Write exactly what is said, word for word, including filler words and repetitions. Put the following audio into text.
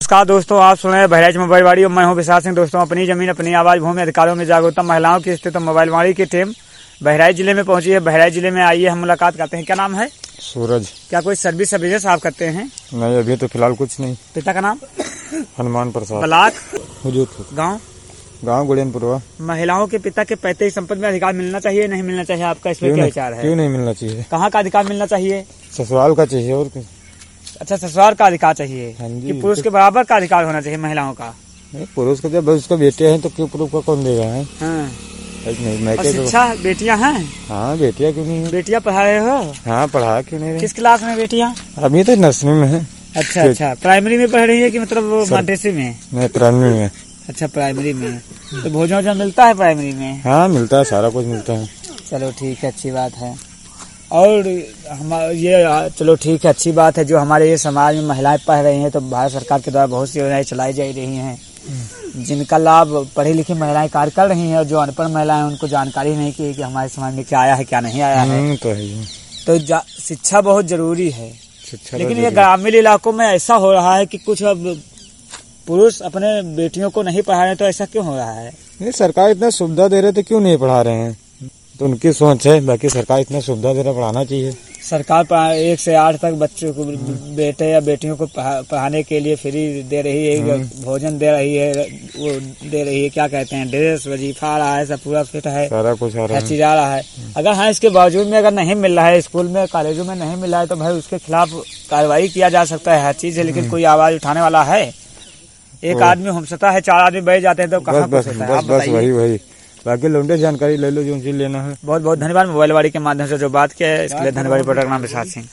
नमस्कार दोस्तों, आप सुन रहे हैं बहराइच मोबाइल वाड़ी और मैं हूं विशाल सिंह। दोस्तों, अपनी जमीन अपनी आवाज भूमि अधिकारों में जागरूकता महिलाओं की स्थिति मोबाइल वाड़ी की टीम बहराइच जिले में पहुंची है। बहराइच जिले में आइए हम मुलाकात करते हैं। क्या नाम है? सूरज। क्या कोई सर्विस या बिजनेस आप करते हैं? नहीं, अभी तो फिलहाल कुछ नहीं। पिता का नाम? हनुमान प्रसाद। ब्लॉक? हुजूरपुर। गाँव? गाँव गुड़ियनपुरवा। महिलाओं के पिता के पैतृक संपत्ति में अधिकार मिलना चाहिए नहीं मिलना चाहिए, आपका इसमें क्या विचार है? क्यों नहीं मिलना चाहिए? कहाँ का अधिकार मिलना चाहिए? ससुराल का चाहिए और कुछ। अच्छा, ससुराल का अधिकार चाहिए कि पुरुष के बराबर का अधिकार होना चाहिए महिलाओं का? नहीं, पुरुष का जब उसका बेटे हैं तो क्यों पुरुष का कौन देगा है? हाँ। नहीं, मैं और शिक्षा बेटियां हैं? हाँ, बेटियां क्यों नहीं है? बेटियां पढ़ा रहे हो? हाँ, पढ़ा क्यों नहीं रहे? किस क्लास में बेटियां? अभी तो नर्सरी में है। अच्छा अच्छा, प्राइमरी में पढ़ रही है कि मतलब वो मद्रसे में? नहीं, प्राइमरी में। अच्छा, प्राइमरी में। तो भोजन वोजन मिलता है प्राइमरी में? हाँ, मिलता है, सारा कुछ मिलता है। चलो ठीक है, अच्छी बात है। और हम ये चलो ठीक है, अच्छी बात है। जो हमारे ये समाज में महिलाएं पढ़ रही हैं तो भारत सरकार के द्वारा बहुत सी योजनाएं चलाई जा रही हैं जिनका लाभ पढ़ी लिखी महिलाएं कार्य कर रही हैं, और जो अनपढ़ महिलाएं उनको जानकारी नहीं की कि हमारे समाज में क्या आया है क्या नहीं आया है। तो है, तो शिक्षा बहुत जरूरी है। शिक्षा। लेकिन ये ग्रामीण इलाकों में ऐसा हो रहा है कि कुछ अब पुरुष अपने बेटियों को नहीं पढ़ा रहे, तो ऐसा क्यों हो रहा है? नहीं, सरकार इतना सुविधा दे रहे तो क्यों नहीं पढ़ा रहे हैं? तो उनकी सोच है, बाकी सरकार इतना सुविधा दे रहा, पढ़ाना चाहिए। सरकार एक से आठ तक बच्चों को, बेटे या बेटियों को पढ़ाने के लिए फ्री दे रही है, भोजन दे रही है, वो दे रही है, क्या कहते हैं, ड्रेस वजीफा आ रहा है, सब पूरा फिट है, सारा कुछ आ रहा है, चीज आ रहा है। अगर हाँ इसके बावजूद में अगर नहीं मिल रहा है, स्कूल में कॉलेजों में नहीं मिल रहा है, तो भाई उसके खिलाफ कार्रवाई किया जा सकता है, हर चीज है। लेकिन कोई आवाज उठाने वाला है? एक आदमी हमसता है, चार आदमी बैठ जाते हैं, तो कहाँ बस बस बस बस वही वही बाकी लौंडे जानकारी ले लो जो चीज लेना है। बहुत बहुत धन्यवाद। मोबाइल वाड़ी के माध्यम से जो बात किया है इसके लिए धन्यवाद। प्रोडक्ट नाम विशाल सिंह।